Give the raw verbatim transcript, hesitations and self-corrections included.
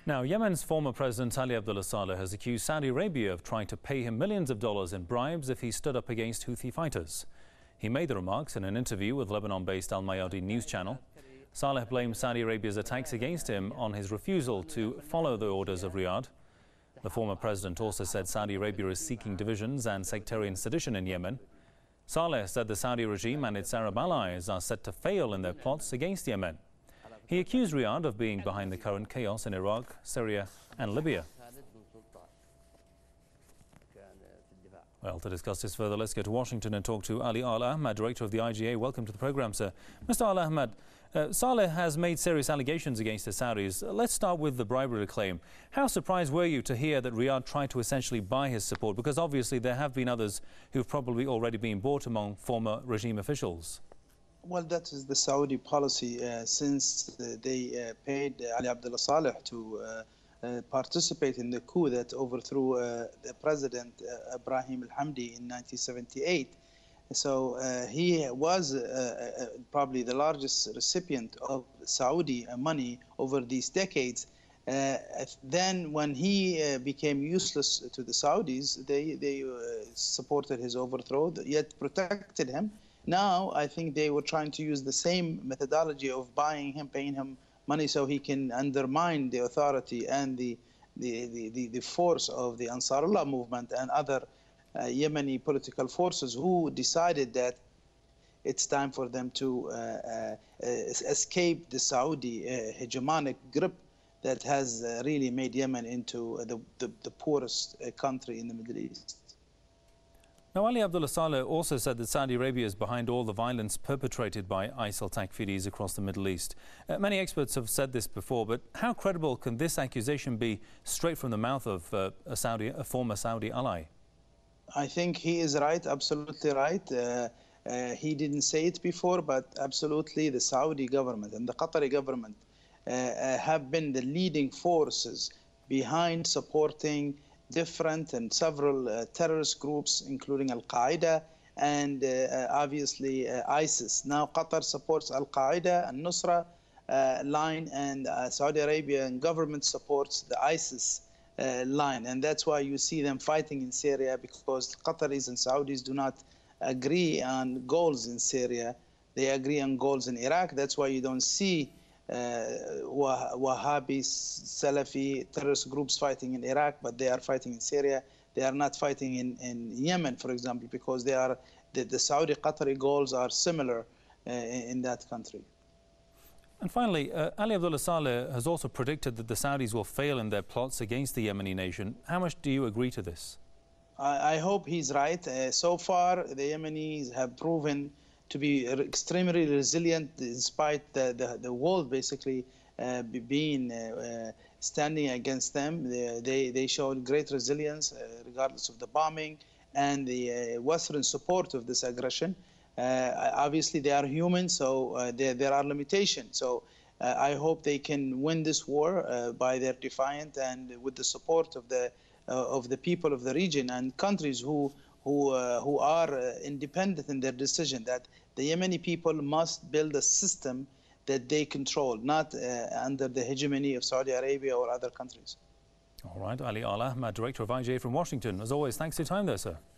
Now, Yemen's former President Ali Abdullah Saleh has accused Saudi Arabia of trying to pay him millions of dollars in bribes if he stood up against Houthi fighters. He made the remarks in an interview with Lebanon-based Al Mayadeen news channel. Saleh blamed Saudi Arabia's attacks against him on his refusal to follow the orders of Riyadh. The former president also said Saudi Arabia is seeking divisions and sectarian sedition in Yemen. Saleh said the Saudi regime and its Arab allies are set to fail in their plots against Yemen. He accused Riyadh of being behind the current chaos in Iraq, Syria and Libya. Well, to discuss this further, let's go to Washington and talk to Ali Al Ahmad, director of the I G A. Welcome to the programme, sir. Mister Al Ahmad, uh, Saleh has made serious allegations against the Saudis. Uh, let's start with the bribery claim. How surprised were you to hear that Riyadh tried to essentially buy his support? Because obviously there have been others who've probably already been bought among former regime officials. Well, that is the Saudi policy uh, since uh, they uh, paid uh, Ali Abdullah Saleh to uh, uh, participate in the coup that overthrew uh, the president uh, Ibrahim al-Hamdi in nineteen seventy-eight. So uh, he was uh, uh, probably the largest recipient of Saudi money over these decades. Uh, then when he uh, became useless to the Saudis, they, they uh, supported his overthrow, yet protected him. Now, I think they were trying to use the same methodology of buying him, paying him money so he can undermine the authority and the, the, the, the, the force of the Ansarullah movement and other uh, Yemeni political forces who decided that it's time for them to uh, uh, escape the Saudi uh, hegemonic grip that has uh, really made Yemen into the, the, the poorest uh, country in the Middle East. Now, Ali Abdullah Saleh also said that Saudi Arabia is behind all the violence perpetrated by ISIL Takfiris across the Middle East. Uh, many experts have said this before, but how credible can this accusation be straight from the mouth of uh, a Saudi, a former Saudi ally? I think he is right, absolutely right. Uh, uh, he didn't say it before, but absolutely the Saudi government and the Qatari government uh, uh, have been the leading forces behind supporting different and several uh, terrorist groups, including Al-Qaeda and uh, obviously uh, ISIS. Now Qatar supports Al-Qaeda and Nusra uh, line, and uh, Saudi Arabian government supports the ISIS uh, line. And that's why you see them fighting in Syria, because Qataris and Saudis do not agree on goals in Syria. They agree on goals in Iraq. That's why you don't see Uh, Wahhabi, Salafi terrorist groups fighting in Iraq, but they are fighting in Syria. They are not fighting in, in Yemen, for example, because they are the, the Saudi-Qatari goals are similar uh, in that country. And finally, uh, Ali Abdullah Saleh has also predicted that the Saudis will fail in their plots against the Yemeni nation. How much do you agree to this? I, I hope he's right. Uh, so far, the Yemenis have proven to be extremely resilient despite the, the, the world basically uh, being uh, uh, standing against them. They, they, they showed great resilience uh, regardless of the bombing and the uh, Western support of this aggression. Uh, obviously, they are human, so uh, there, there are limitations. So uh, I hope they can win this war uh, by their defiant and with the support of the, uh, of the people of the region and countries who who, uh, who are uh, independent in their decision, that the Yemeni people must build a system that they control, not uh, under the hegemony of Saudi Arabia or other countries. All right, Ali Al Ahmad, director of I G A from Washington. As always, thanks for your time there, sir.